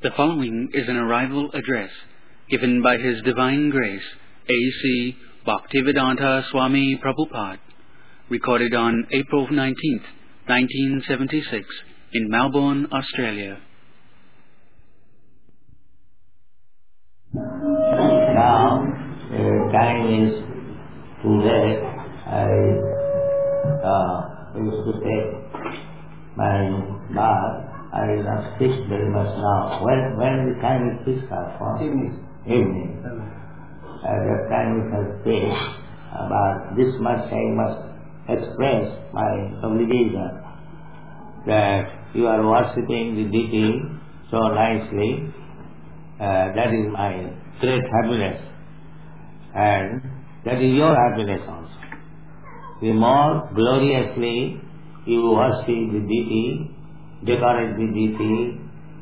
The following is an arrival address given by His Divine Grace, A.C. Bhaktivedanta Swami Prabhupada, recorded on April 19th, 1976, in Melbourne, Australia. Now, time is too late. I used to take my bath. I will not speak very much now. When the time is fixed for? Evening. That time we can speak. But this much I must express my obligation that you are worshipping the deity so nicely. That is my great happiness. And that is your happiness also. The more gloriously you worship the deity, decorate the deity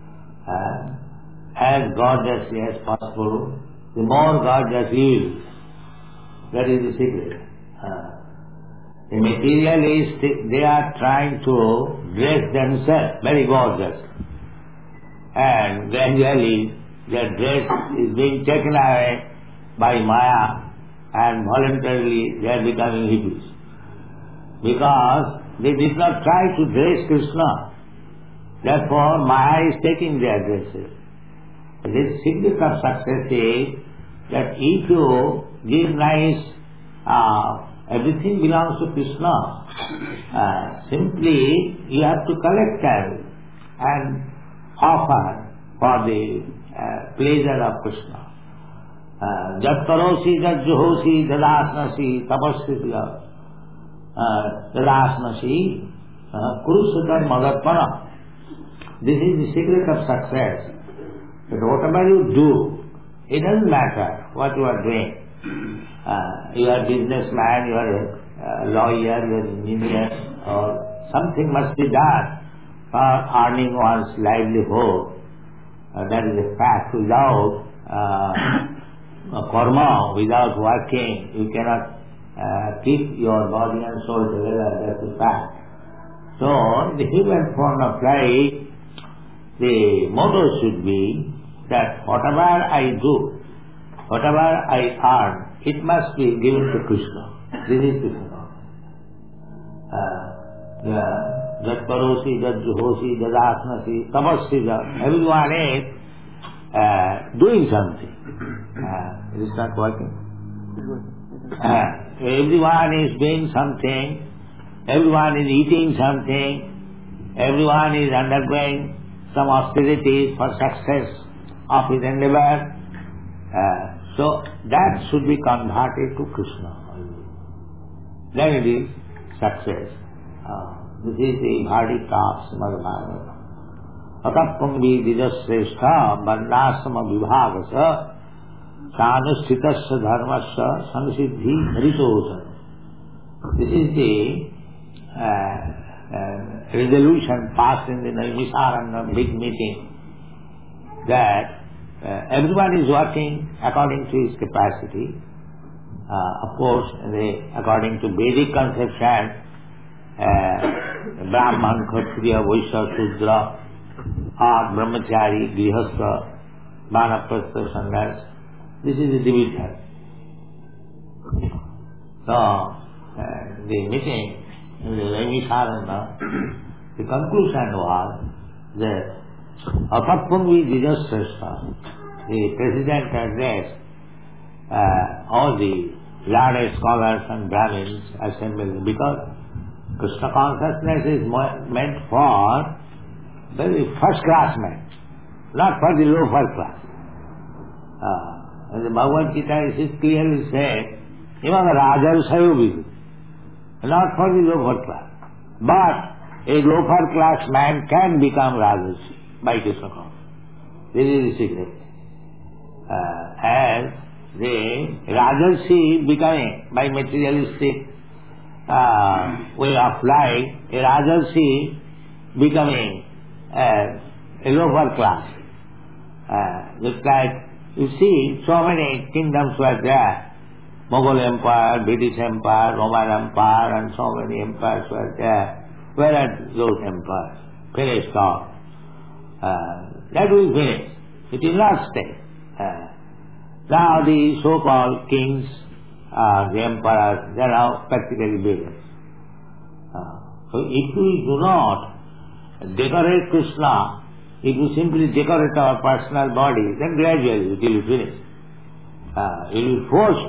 as gorgeously as possible, the more gorgeous you will. That is the secret. The materialists, they are trying to dress themselves very gorgeous. And gradually their dress is being taken away by Maya, and voluntarily they are becoming hippies. Because they did not try to dress Krishna. Therefore, Maya is taking their dresses. The secret of success is that if you give nice, everything belongs to Krishna. Simply, you have to collect them and offer for the pleasure of Krishna. Jat karosi, jat juhosi, dadasnasi, tapasya, dadasnasi, kurusatam madatpana. This is the secret of success. But whatever you do, it doesn't matter what you are doing. You are a businessman, you are a lawyer, you are an engineer, or something must be done for earning one's livelihood. That is a fact. Without karma, without working, you cannot keep your body and soul together. That's a fact. So, the human form of life, the motto should be that whatever I do, whatever I earn, it must be given to Krishna. This is Krishna. Jat karosi, jat juhosi, dadasnasi, tapasya. Everyone is doing something. It is not working. Everyone is doing something. Everyone is eating something. Everyone is undergoing some austerities for success of his endeavor. So that should be converted to Krishna. Then it is success. This is the verdict of Srimad Bhagavatam. Atapumvi didasreshta varnasama vibhagasa sanusthitasya dharmasya samsiddhi haritosa. This is the resolution passed in the Naimisaranya big meeting, that everyone is working according to his capacity. Of course, according to Vedic conception, Brahman, Kshatriya, Vaishya, Shudra, or Brahmachari, Grihastha, Vanaprastha, Sannyas. This is the division. So, the meeting in the Naimisaranya, the conclusion was that Atapumvi Didasreshta, the president addressed all the learned scholars and Brahmins assembled, because Krishna consciousness is meant for the first class men, not for the lower class. And the Bhagavad Gita is clearly said, even the Rajas have been, not for the lower class. But a lower class man can become Rajarsi by Krishna consciousness. This is the secret. As the Rajarsi becoming by materialistic way of life, a Rajarsi becoming a lower class. Just like you see, so many kingdoms were there. Mughal Empire, British Empire, Roman Empire, and so many empires were there. Where are those empires? Finished off. That will finish. It will not stay. Now the so-called kings, the emperors, they are now practically beggars. So if we do not decorate Krishna, if we simply decorate our personal body, then gradually it will finish. It will be forced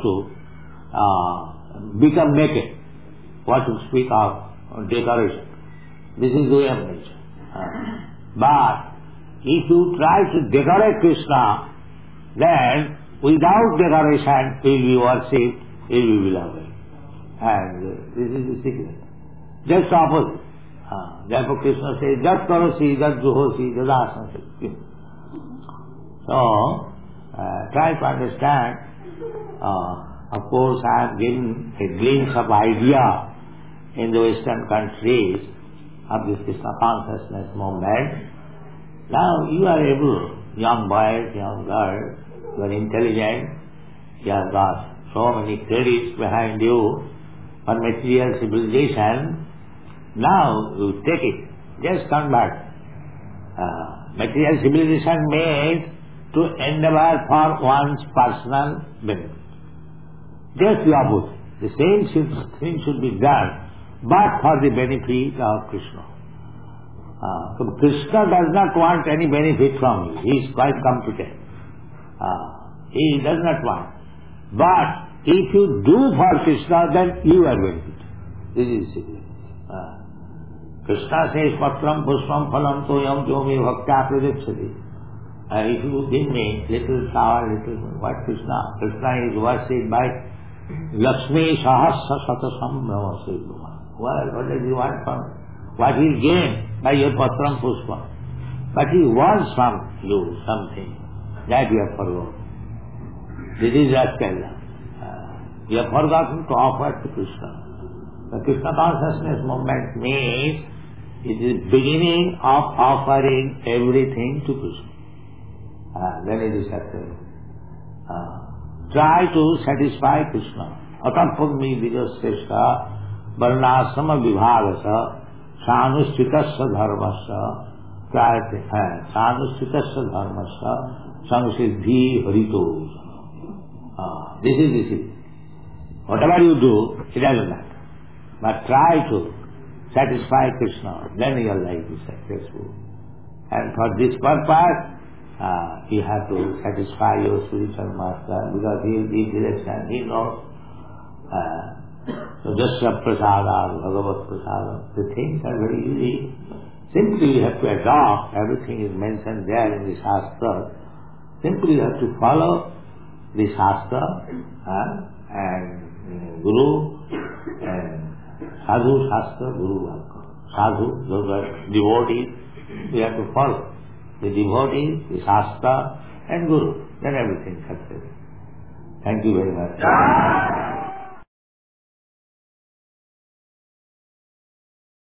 to become naked. What to speak of decoration. This is the way of nature. But if you try to decorate Krishna, then without decoration he will be worshipped, he will be beloved. And this is the secret. Just opposite. Therefore Krishna says, Jat karosi, jat juhosi, jadasansi. So, try to understand. Of course, I am giving a glimpse of idea in the Western countries of this Krishna consciousness movement. Now you are able, young boys, young girls, you are intelligent, you have got so many credits behind you for material civilization. Now you take it, just convert. Material civilization means to endeavor for one's personal benefit. Just the opposite. The same thing should be done, but for the benefit of Krishna. So Krishna does not want any benefit from you. He is quite competent. He does not want. But if you do for Krishna, then you are benefited. This is it. Krishna says, Patram pushpam phalam toyam jomi bhakta pradipsati. If you give me little flower, little what Krishna is worshipped by Lakshmi Sahasra Satasam Brahma Sri. What does he want from you? What he will gain by your patram pushpa? But he wants from you something that you have forgotten. This is Raskala. You have forgotten to offer to Krishna. The Krishna consciousness movement means it is the beginning of offering everything to Krishna. Then it is Raskala. Try to satisfy Krishna. Atapagmi vidasesha varnasama vibhagasa sanustitasya dharmasya sanustitasya dharmasya samsiddhi harito. This is the secret. Whatever you do, it doesn't matter. But try to satisfy Krishna, then your life is successful. And for this purpose, you have to satisfy your spiritual master, because he will give direction, he knows. So Jasya Prasada, Bhagavat Prasada, the things are very easy. Simply you have to adopt, everything is mentioned there in the Shastra. Simply you have to follow the Shastra and Guru and Sadhu Shastra, Guru Sadhu, those are devotees, we have to follow. The devotees, the Shastra and Guru, then everything is successful. Thank you very much.